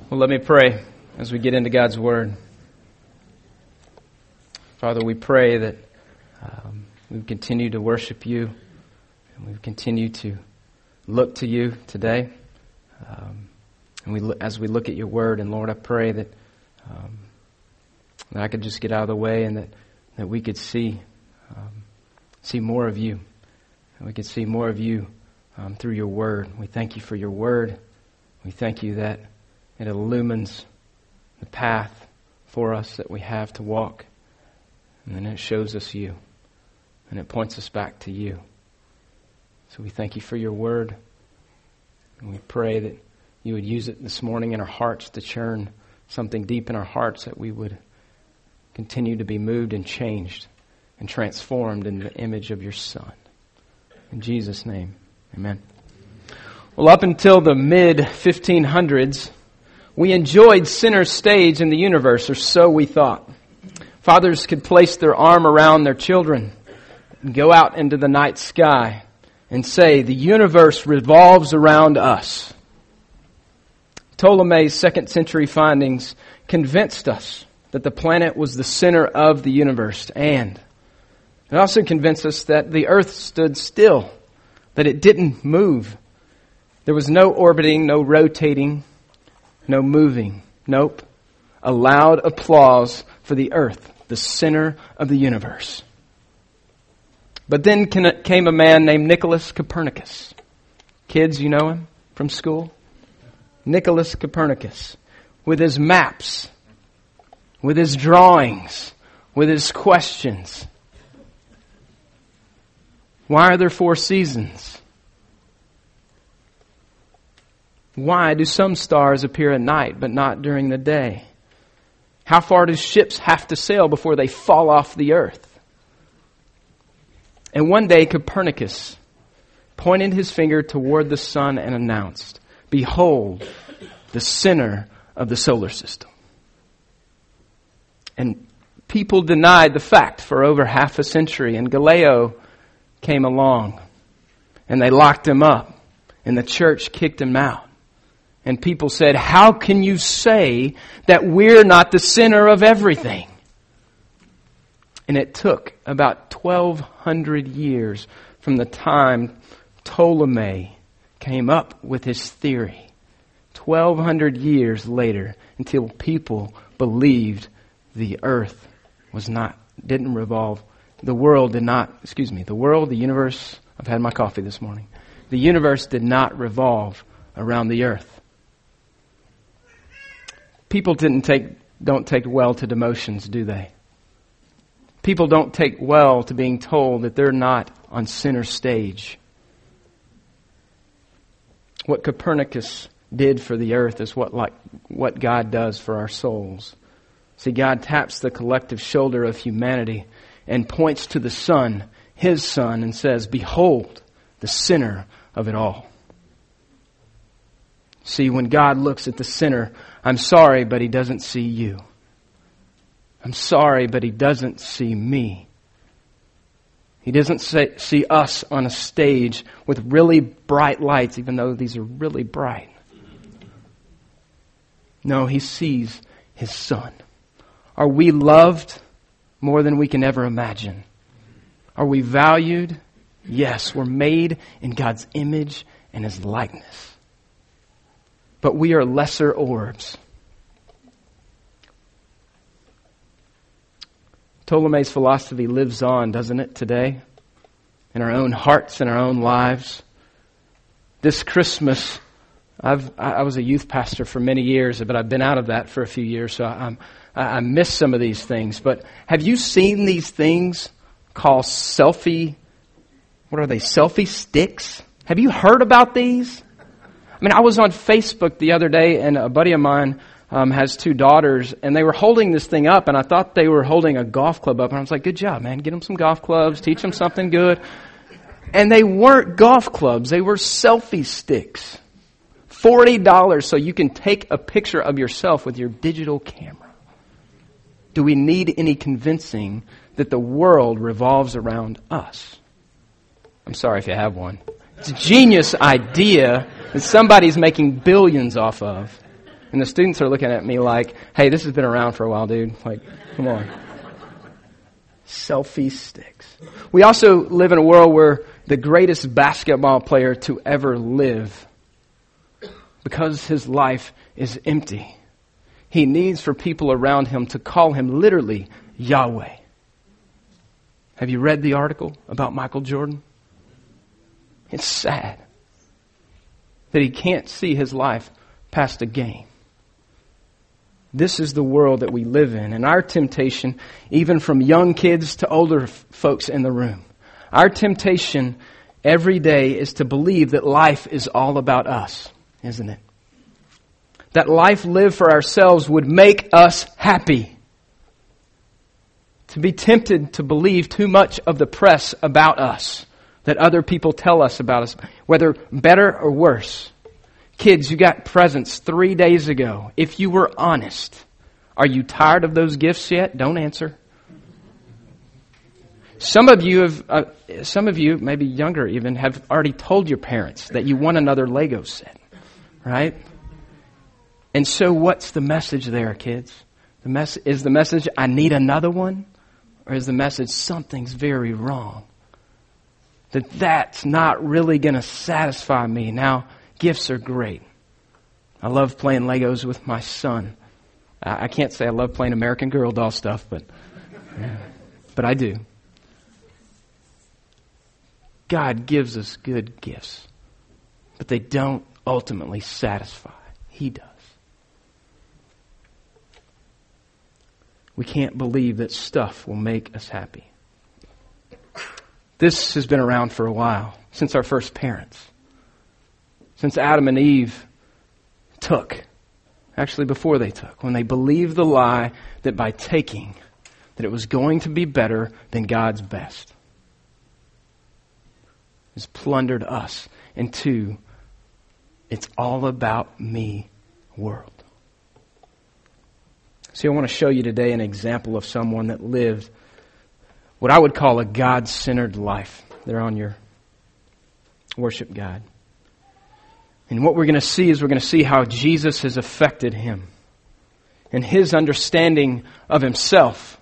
Well, let me pray as we get into God's Word. Father, we pray that we continue to worship You and we continue to look to You today. As we look at Your Word, and Lord, I pray that I could just get out of the way and that we could see more of You. And we could see more of You through Your Word. We thank You for Your Word. We thank You that it illumines the path for us that we have to walk. And then it shows us You. And it points us back to You. So we thank You for Your Word. And we pray that You would use it this morning in our hearts to churn something deep in our hearts, that we would continue to be moved and changed and transformed in the image of Your Son. In Jesus' name, amen. Well, up until the mid-1500s, we enjoyed center stage in the universe, or so we thought. Fathers could place their arm around their children and go out into the night sky and say, the universe revolves around us. Ptolemy's 2nd century findings convinced us that the planet was the center of the universe, and it also convinced us that the earth stood still, that it didn't move. There was no orbiting, no rotating, no moving. Nope. A loud applause for the earth, the center of the universe. But then came a man named Nicholas Copernicus. Kids, you know him from school? Nicholas Copernicus. With his maps, with his drawings, with his questions. Why are there 4 seasons? Why do some stars appear at night but not during the day? How far do ships have to sail before they fall off the earth? And one day Copernicus pointed his finger toward the sun and announced, "Behold, the center of the solar system." And people denied the fact for over half a century, and Galileo came along and they locked him up and the church kicked him out. And people said, how can you say that we're not the center of everything? And it took about 1,200 years from the time Ptolemy came up with his theory. 1,200 years later until people believed the earth didn't revolve. The universe, I've had my coffee this morning. The universe did not revolve around the earth. People don't take well to demotions, do they? People don't take well to being told that they're not on center stage. What Copernicus did for the earth is what God does for our souls. See, God taps the collective shoulder of humanity and points to the sun, His Son, and says, behold, the center of it all. See, when God looks at the center, I'm sorry, but He doesn't see you. I'm sorry, but He doesn't see me. He doesn't see us on a stage with really bright lights, even though these are really bright. No, He sees His Son. Are we loved more than we can ever imagine? Are we valued? Yes, we're made in God's image and His likeness. But we are lesser orbs. Ptolemy's philosophy lives on, doesn't it, today? In our own hearts and our own lives. This Christmas, I was a youth pastor for many years, but I've been out of that for a few years, so I miss some of these things. But have you seen these things called selfie sticks? Have you heard about these? I mean, I was on Facebook the other day, and a buddy of mine has 2 daughters, and they were holding this thing up, and I thought they were holding a golf club up, and I was like, good job, man. Get them some golf clubs, teach them something good. And they weren't golf clubs. They were selfie sticks. $40 so you can take a picture of yourself with your digital camera. Do we need any convincing that the world revolves around us? I'm sorry if you have one. It's a genius idea that somebody's making billions off of. And the students are looking at me like, hey, this has been around for a while, dude. Like, come on. Selfie sticks. We also live in a world where the greatest basketball player to ever live, because his life is empty, he needs for people around him to call him literally Yahweh. Have you read the article about Michael Jordan? It's sad that he can't see his life past a game. This is the world that we live in. And our temptation, even from young kids to older folks in the room, our temptation every day is to believe that life is all about us, isn't it? That life lived for ourselves would make us happy. To be tempted to believe too much of the press about us, that other people tell us about us, whether better or worse. Kids, you got presents 3 days ago. If you were honest, are you tired of those gifts yet? Don't answer. Some of you, maybe younger even, have already told your parents that you want another Lego set, right? And so what's the message there, kids? Is the message, I need another one? Or is the message, something's very wrong? That's not really going to satisfy me. Now, gifts are great. I love playing Legos with my son. I can't say I love playing American Girl doll stuff, but I do. God gives us good gifts, but they don't ultimately satisfy. He does. We can't believe that stuff will make us happy. This has been around for a while, since our first parents. Since Adam and Eve before they took, when they believed the lie that by taking, that it was going to be better than God's best. It's plundered us into it's all about me world. See, I want to show you today an example of someone that lived what I would call a God-centered life. They're on your worship guide. And what we're going to see is we're going to see how Jesus has affected him and his understanding of himself,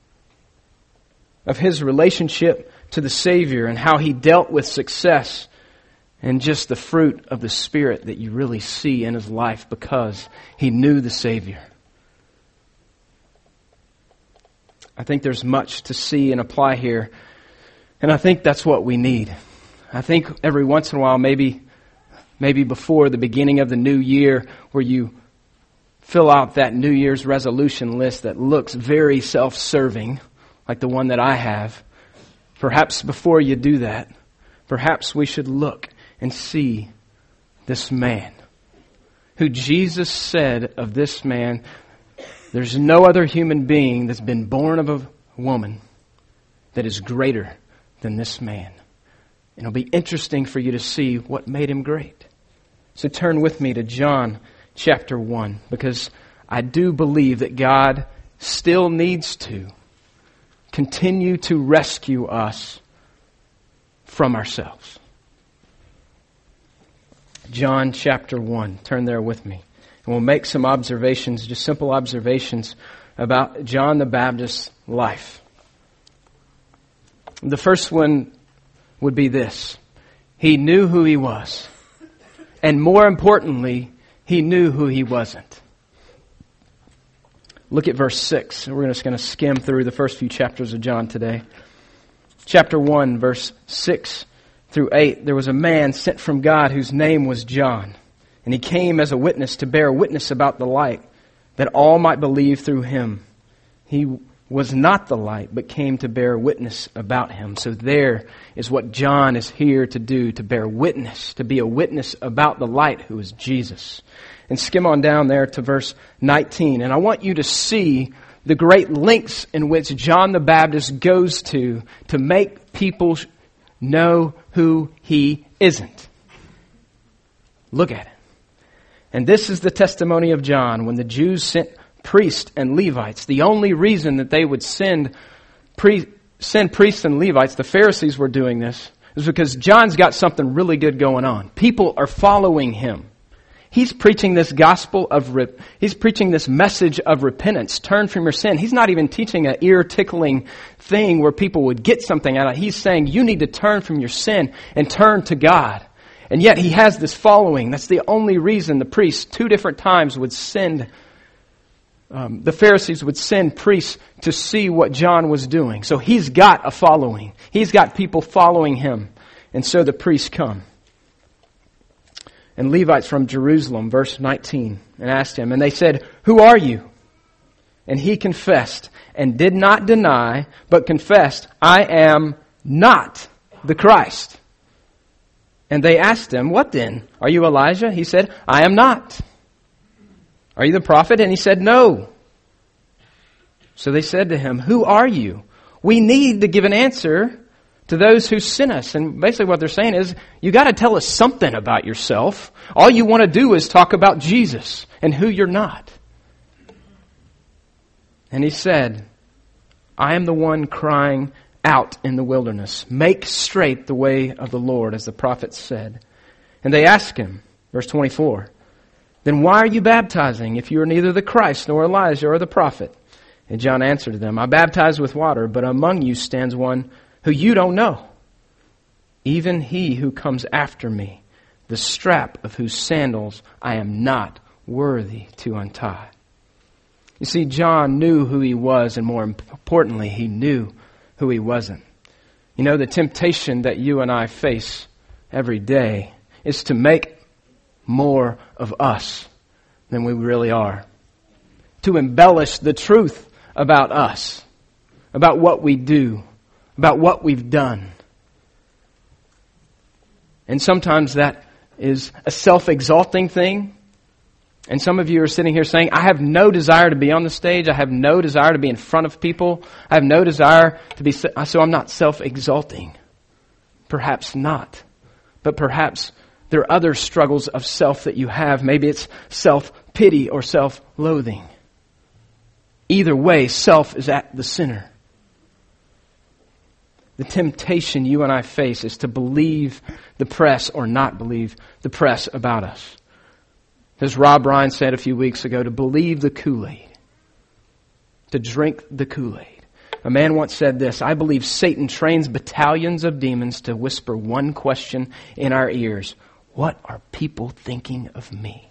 of his relationship to the Savior, and how he dealt with success and just the fruit of the Spirit that you really see in his life because he knew the Savior. I think there's much to see and apply here, and I think that's what we need. I think every once in a while, maybe before the beginning of the new year, where you fill out that New Year's resolution list that looks very self-serving, like the one that I have, perhaps before you do that, perhaps we should look and see this man, who Jesus said of this man, there's no other human being that's been born of a woman that is greater than this man. And it'll be interesting for you to see what made him great. So turn with me to John chapter 1, because I do believe that God still needs to continue to rescue us from ourselves. John chapter 1. Turn there with me. And we'll make some observations, just simple observations about John the Baptist's life. The first one would be this. He knew who he was. And more importantly, he knew who he wasn't. Look at verse 6. We're just going to skim through the first few chapters of John today. Chapter 1, verse 6 through 8. There was a man sent from God whose name was John. And he came as a witness to bear witness about the light, that all might believe through him. He was not the light, but came to bear witness about him. So there is what John is here to do, to bear witness, to be a witness about the light, who is Jesus. And skim on down there to verse 19. And I want you to see the great lengths in which John the Baptist goes to make people know who he isn't. Look at it. And this is the testimony of John when the Jews sent priests and Levites. The only reason that they would send priests and Levites, the Pharisees were doing this, is because John's got something really good going on. People are following him. He's preaching this gospel he's preaching this message of repentance. Turn from your sin. He's not even teaching an ear-tickling thing where people would get something out of it. He's saying you need to turn from your sin and turn to God. And yet he has this following. That's the only reason the priests 2 different times would send, the Pharisees would send priests to see what John was doing. So he's got a following. He's got people following him. And so the priests come. And Levites from Jerusalem, verse 19, and asked him, and they said, "Who are you?" And he confessed and did not deny, but confessed, "I am not the Christ." And they asked him, "What then? Are you Elijah?" He said, "I am not." "Are you the prophet?" And he said, "No." So they said to him, "Who are you? We need to give an answer to those who sent us." And basically what they're saying is, you got to tell us something about yourself. All you want to do is talk about Jesus and who you're not. And he said, "I am the one crying out in the wilderness, make straight the way of the Lord, as the prophet said." And they asked him, verse 24, "Then why are you baptizing if you are neither the Christ nor Elijah or the prophet?" And John answered them, "I baptize with water, but among you stands one who you don't know, even he who comes after me, the strap of whose sandals I am not worthy to untie." You see, John knew who he was, and more importantly, he knew who he wasn't. You know, the temptation that you and I face every day is to make more of us than we really are. To embellish the truth about us, about what we do, about what we've done. And sometimes that is a self-exalting thing. And some of you are sitting here saying, "I have no desire to be on the stage. I have no desire to be in front of people. I have no desire to be, so I'm not self-exalting." Perhaps not. But perhaps there are other struggles of self that you have. Maybe it's self-pity or self-loathing. Either way, self is at the center. The temptation you and I face is to believe the press or not believe the press about us. As Rob Ryan said a few weeks ago, to believe the Kool-Aid. To drink the Kool-Aid. A man once said this, "I believe Satan trains battalions of demons to whisper one question in our ears. What are people thinking of me?"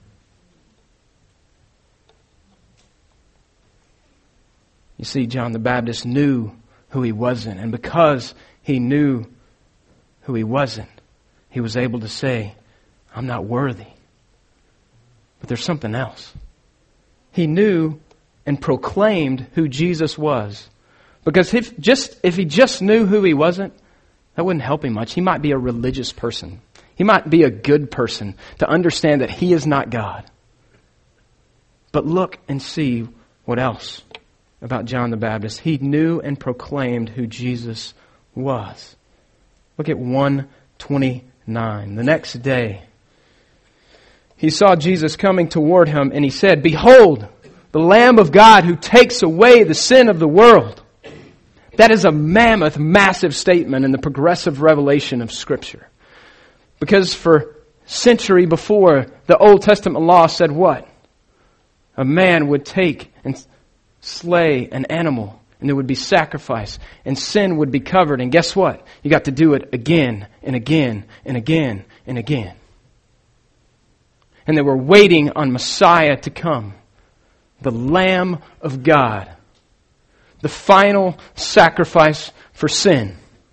You see, John the Baptist knew who he wasn't. And because he knew who he wasn't, he was able to say, "I'm not worthy." But there's something else. He knew and proclaimed who Jesus was. Because if he just knew who he wasn't, that wouldn't help him much. He might be a religious person. He might be a good person to understand that he is not God. But look and see what else about John the Baptist. He knew and proclaimed who Jesus was. Look at 1:29. The next day, he saw Jesus coming toward him, and he said, "Behold, the Lamb of God who takes away the sin of the world." That is a mammoth, massive statement in the progressive revelation of Scripture. Because for century before, the Old Testament law said what? A man would take and slay an animal, and there would be sacrifice, and sin would be covered. And guess what? You got to do it again and again and again and again. And they were waiting on Messiah to come, the Lamb of God, the final sacrifice for sin,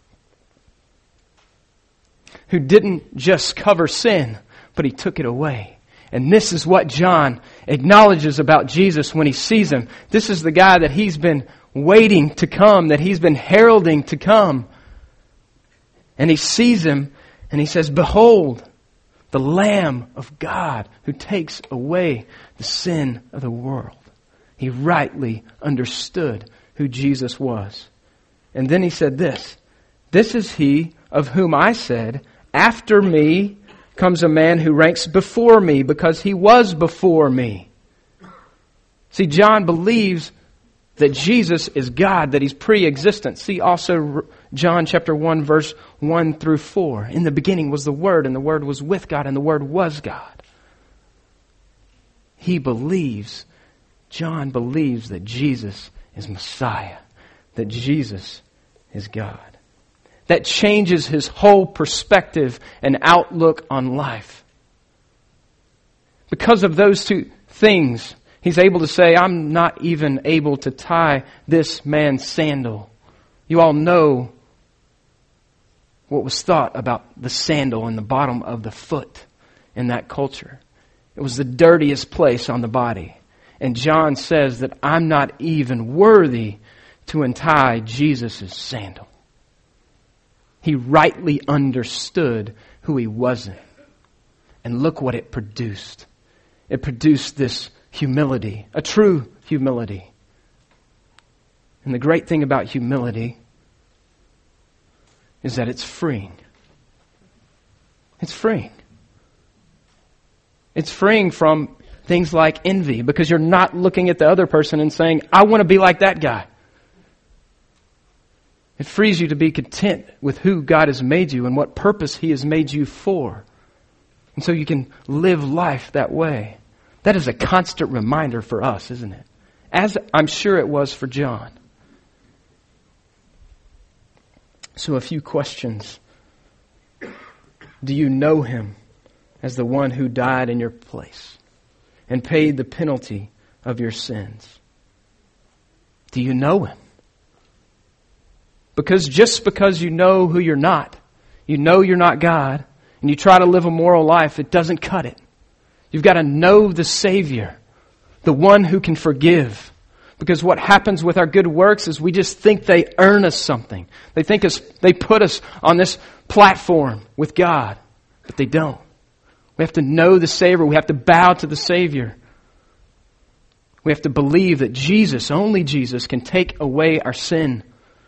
who didn't just cover sin, but he took it away. And this is what John acknowledges about Jesus when he sees him. This is the guy that he's been waiting to come, that he's been heralding to come. And he sees him and he says, "Behold, the Lamb of God who takes away the sin of the world." He rightly understood who Jesus was. And then he said this, "This is he of whom I said, after me comes a man who ranks before me because he was before me." See, John believes that Jesus is God, that he's pre-existent. See also John chapter 1 verse 1 through 4. In the beginning was the Word, and the Word was with God, and the Word was God. John believes that Jesus is Messiah, that Jesus is God. That changes his whole perspective and outlook on life. Because of those two things, he's able to say, I'm not even able to tie this man's sandal. You all know what was thought about the sandal in the bottom of the foot in that culture. It was the dirtiest place on the body. And John says that I'm not even worthy to untie Jesus' sandal. He rightly understood who he wasn't. And look what it produced. It produced this humility, a true humility. And the great thing about humility is that it's freeing. It's freeing. It's freeing from things like envy, because you're not looking at the other person and saying, I want to be like that guy. It frees you to be content with who God has made you and what purpose He has made you for. And so you can live life that way. That is a constant reminder for us, isn't it? As I'm sure it was for John. So a few questions. Do you know Him as the one who died in your place and paid the penalty of your sins? Do you know Him? Because just because you know who you're not, you know you're not God, and you try to live a moral life, it doesn't cut it. You've got to know the Savior, the one who can forgive. Because what happens with our good works is we just think they earn us something. They put us on this platform with God, but they don't. We have to know the Savior. We have to bow to the Savior. We have to believe that Jesus, only Jesus, can take away our sin.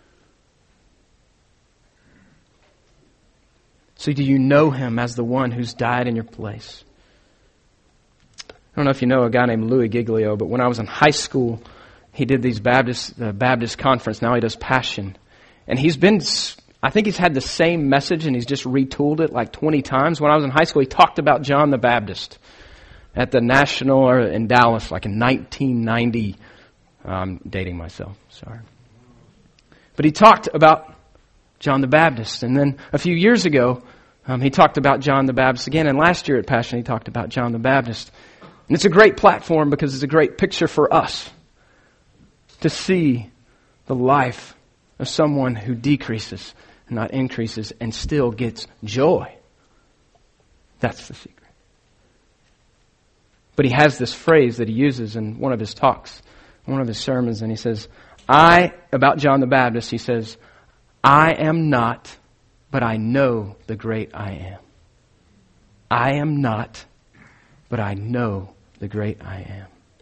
So do you know Him as the one who's died in your place? I don't know if you know a guy named Louis Giglio, but when I was in high school, he did these Baptist conference. Now he does Passion. And I think he's had the same message and he's just retooled it like 20 times. When I was in high school, he talked about John the Baptist at the National in Dallas, like in 1990. I'm dating myself, sorry. But he talked about John the Baptist. And then a few years ago, he talked about John the Baptist again. And last year at Passion, he talked about John the Baptist. And it's a great platform because it's a great picture for us to see the life of someone who decreases and not increases and still gets joy. That's the secret. But he has this phrase that he uses in one of his talks, one of his sermons, and he says, about John the Baptist, he says, I am not, but I know the great I am. I am not, but I know the great I am.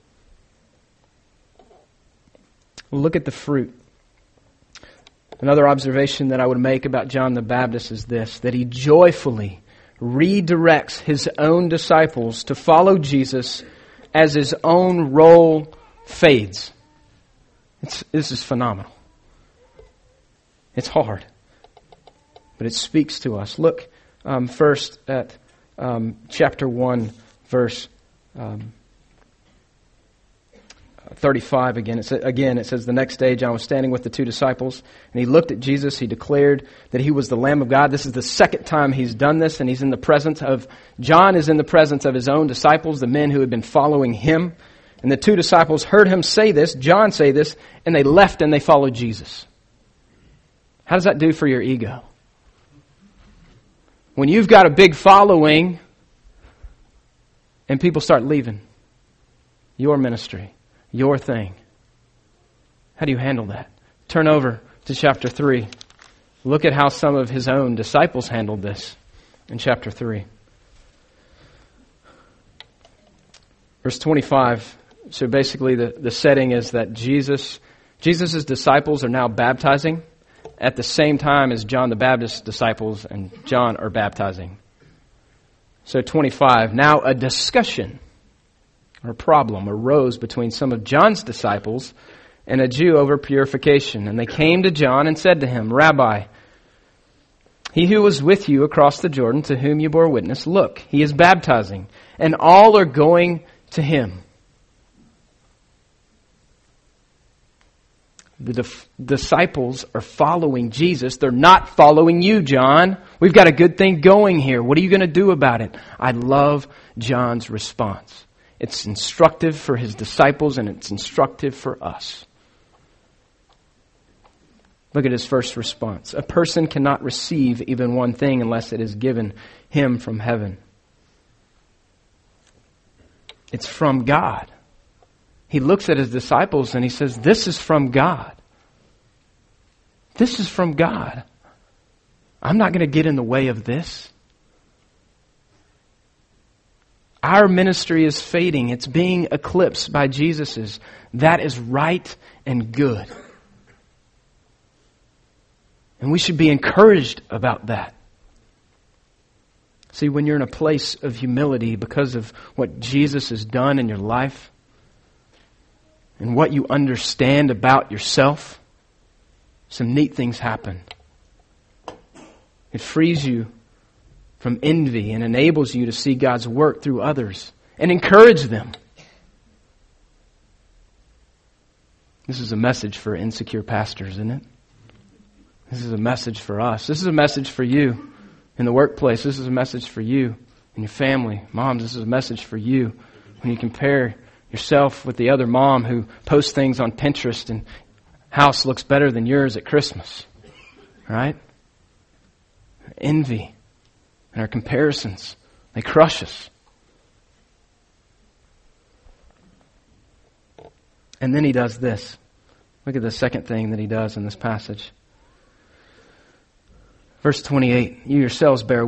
Look at the fruit. Another observation that I would make about John the Baptist is this, that he joyfully redirects his own disciples to follow Jesus as his own role fades. This is phenomenal. It's hard, but it speaks to us. Look first at chapter 1, verse 35 again. It says, the next day John was standing with the two disciples, and he looked at Jesus. He declared that he was the Lamb of God. This is the second time he's done this, and John is in the presence of his own disciples, the men who had been following him. And the two disciples heard him say this, John say this, and they left and they followed Jesus. How does that do for your ego? When you've got a big following and people start leaving your ministry, your thing, how do you handle that? Turn over to chapter 3. Look at how some of his own disciples handled this in chapter 3. Verse 25. So basically the setting is that Jesus' disciples are now baptizing at the same time as John the Baptist's disciples and John are baptizing. So 25, now a discussion or problem arose between some of John's disciples and a Jew over purification. And they came to John and said to him, Rabbi, he who was with you across the Jordan, to whom you bore witness, look, he is baptizing, and all are going to him. The disciples are following Jesus. They're not following you, John. We've got a good thing going here. What are you going to do about it? I love John's response. It's instructive for his disciples and it's instructive for us. Look at his first response. A person cannot receive even one thing unless it is given him from heaven. It's from God. He looks at his disciples and he says, this is from God. This is from God. I'm not going to get in the way of this. Our ministry is fading. It's being eclipsed by Jesus's. That is right and good. And we should be encouraged about that. See, when you're in a place of humility because of what Jesus has done in your life and what you understand about yourself, some neat things happen. It frees you from envy and enables you to see God's work through others and encourage them. This is a message for insecure pastors, isn't it? This is a message for us. This is a message for you in the workplace. This is a message for you and your family. Moms, this is a message for you when you compare yourself with the other mom who posts things on Pinterest and house looks better than yours at Christmas. Right? Envy and our comparisons, they crush us. And then he does this. Look at the second thing that he does in this passage. Verse 28, you yourselves bear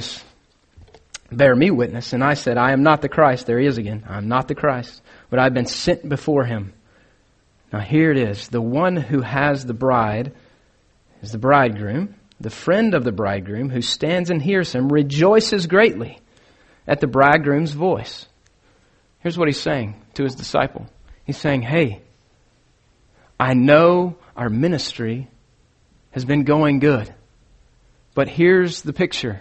me witness, and I said, I am not the Christ. There he is again. I am not the Christ, but I've been sent before him. Now here it is. The one who has the bride is the bridegroom. The friend of the bridegroom who stands and hears him rejoices greatly at the bridegroom's voice. Here's what he's saying to his disciple. He's saying, hey, I know our ministry has been going good. But here's the picture.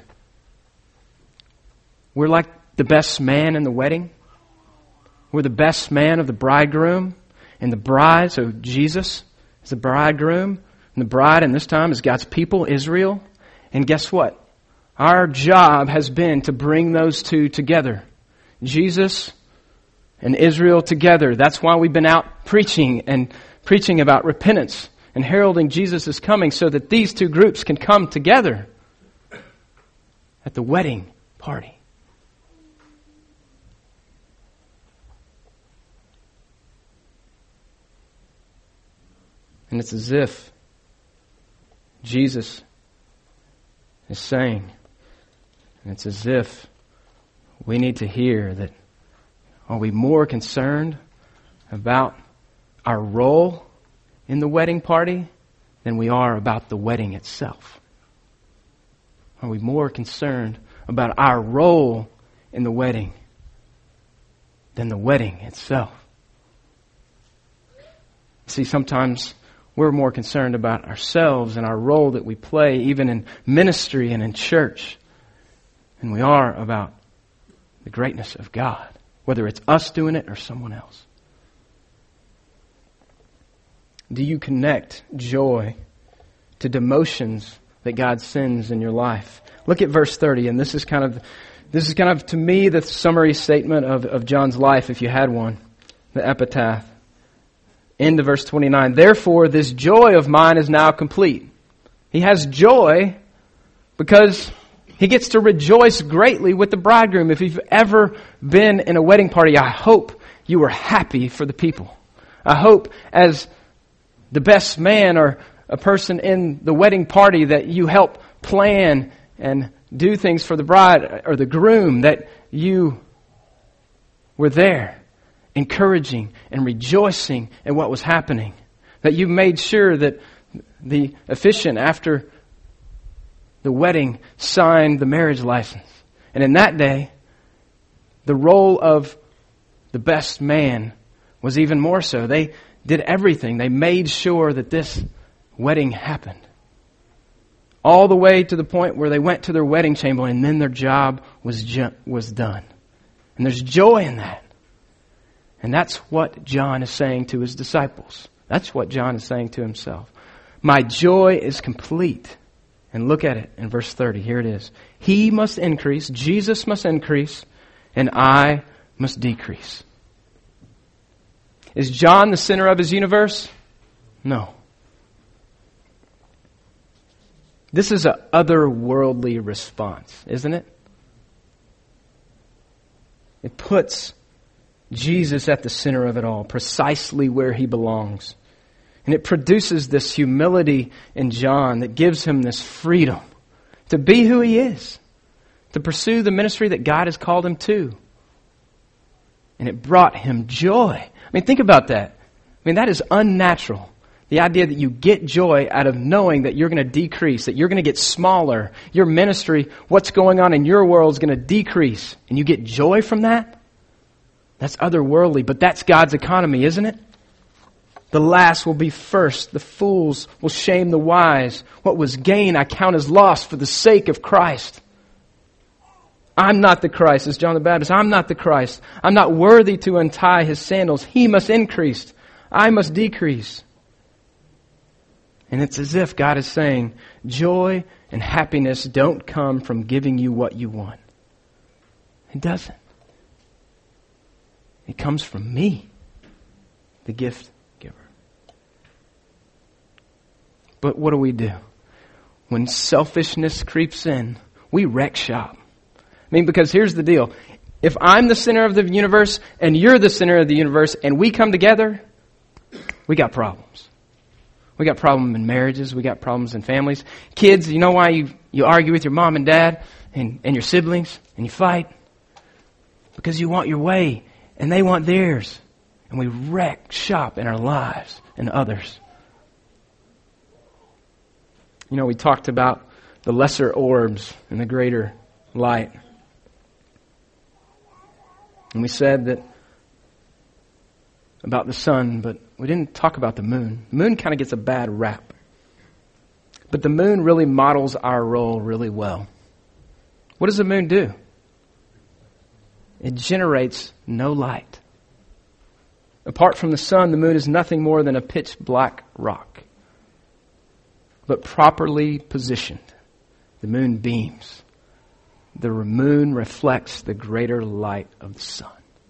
We're like the best man in the wedding. We're the best man of the bridegroom. And the bride, so Jesus is the bridegroom. And the bride in this time is God's people, Israel. And guess what? Our job has been to bring those two together. Jesus and Israel together. That's why we've been out preaching about repentance and heralding Jesus' coming so that these two groups can come together at the wedding party. And it's as if Jesus is saying, and it's as if we need to hear that, are we more concerned about our role in the wedding party than we are about the wedding itself? Are we more concerned about our role in the wedding than the wedding itself? See, sometimes we're more concerned about ourselves and our role that we play, even in ministry and in church, than we are about the greatness of God, whether it's us doing it or someone else. Do you connect joy to demotions that God sends in your life? Look at verse 30, and this is kind of to me the summary statement of John's life, if you had one, the epitaph. End of verse 29. Therefore, this joy of mine is now complete. He has joy because he gets to rejoice greatly with the bridegroom. If you've ever been in a wedding party, I hope you were happy for the people. I hope as the best man or a person in the wedding party that you help plan and do things for the bride or the groom, that you were there encouraging and rejoicing in what was happening. That you made sure that the officiant after the wedding signed the marriage license. And in that day, the role of the best man was even more so. They did everything. They made sure that this wedding happened. All the way to the point where they went to their wedding chamber and then their job was done. And there's joy in that. And that's what John is saying to his disciples. That's what John is saying to himself. My joy is complete. And look at it in verse 30. Here it is. He must increase, Jesus must increase, and I must decrease. Is John the center of his universe? No. This is an otherworldly response, isn't it? It puts Jesus at the center of it all, precisely where he belongs. And it produces this humility in John that gives him this freedom to be who he is, to pursue the ministry that God has called him to. And it brought him joy. I mean, think about that. I mean, that is unnatural. The idea that you get joy out of knowing that you're going to decrease, that you're going to get smaller. Your ministry, what's going on in your world is going to decrease. And you get joy from that? That's otherworldly, but that's God's economy, isn't it? The last will be first. The fools will shame the wise. What was gain I count as loss for the sake of Christ. I'm not the Christ, as John the Baptist. I'm not the Christ. I'm not worthy to untie his sandals. He must increase. I must decrease. And it's as if God is saying, joy and happiness don't come from giving you what you want. It doesn't. It comes from me, the gift giver. But what do? When selfishness creeps in, we wreck shop. I mean, because here's the deal. If I'm the center of the universe and you're the center of the universe and we come together, we got problems. We got problems in marriages. We got problems in families. Kids, you know why you argue with your mom and dad and your siblings and you fight? Because you want your way and they want theirs. And we wreck shop in our lives and others. You know, we talked about the lesser orbs and the greater light. And we said that about the sun, but we didn't talk about the moon. The moon kind of gets a bad rap. But the moon really models our role really well. What does the moon do? It generates no light. Apart from the sun, the moon is nothing more than a pitch black rock. But properly positioned, the moon beams. The moon reflects the greater light of the sun.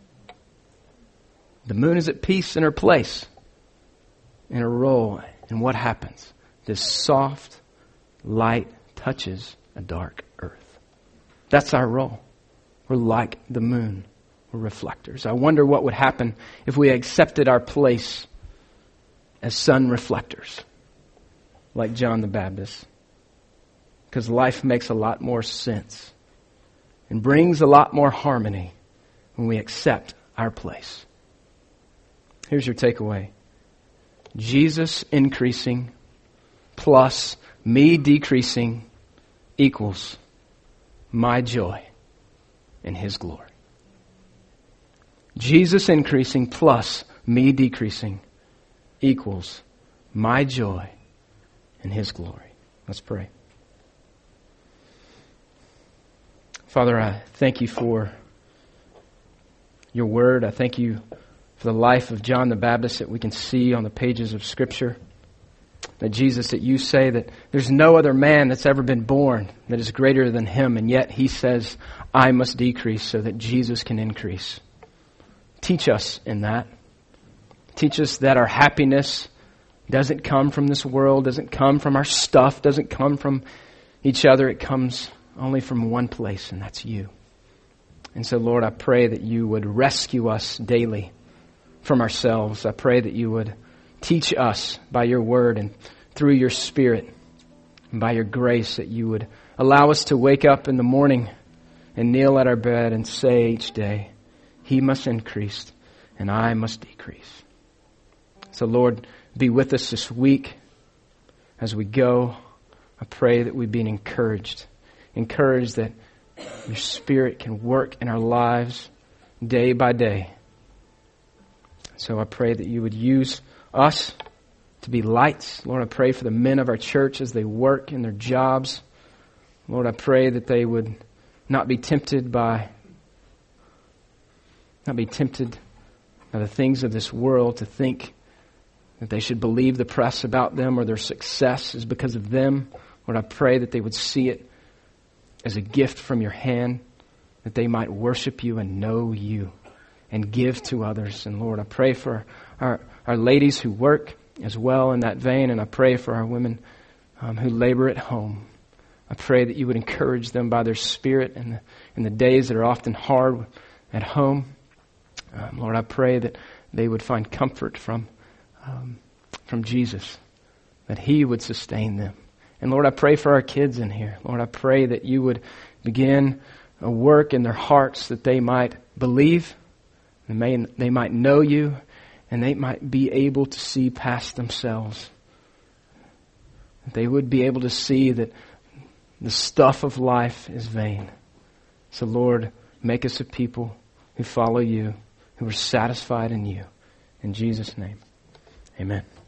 The moon is at peace in her place, in her role. And what happens? This soft light touches a dark earth. That's our role. We're like the moon. We're reflectors. I wonder what would happen if we accepted our place as sun reflectors, like John the Baptist. Because life makes a lot more sense and brings a lot more harmony when we accept our place. Here's your takeaway. Jesus increasing plus me decreasing equals my joy in His glory. Jesus increasing plus me decreasing equals my joy in His glory. Let's pray. Father, I thank you for your word. I thank you for the life of John the Baptist that we can see on the pages of Scripture. That Jesus, that you say that there's no other man that's ever been born that is greater than him, and yet he says, I must decrease so that Jesus can increase. Teach us in that. Teach us that our happiness doesn't come from this world, doesn't come from our stuff, doesn't come from each other. It comes only from one place, and that's you. And so, Lord, I pray that you would rescue us daily from ourselves. I pray that you would teach us by your word and through your Spirit and by your grace, that you would allow us to wake up in the morning and kneel at our bed and say each day, He must increase and I must decrease. So, Lord, be with us this week as we go. I pray that we be encouraged that your Spirit can work in our lives day by day. So I pray that you would use us to be lights. Lord, I pray for the men of our church as they work in their jobs. Lord, I pray that they would not be tempted by the things of this world, to think that they should believe the press about them or their success is because of them. Lord, I pray that they would see it as a gift from your hand, that they might worship you and know you and give to others. And Lord, I pray for our ladies who work as well in that vein, and I pray for our women who labor at home. I pray that you would encourage them by their spirit in the days that are often hard at home. Lord, I pray that they would find comfort from Jesus, that He would sustain them. And Lord, I pray for our kids in here. Lord, I pray that you would begin a work in their hearts that they might believe, and they might know you, and they might be able to see past themselves. That they would be able to see that the stuff of life is vain. So Lord, make us a people who follow you, who are satisfied in you. In Jesus' name, amen.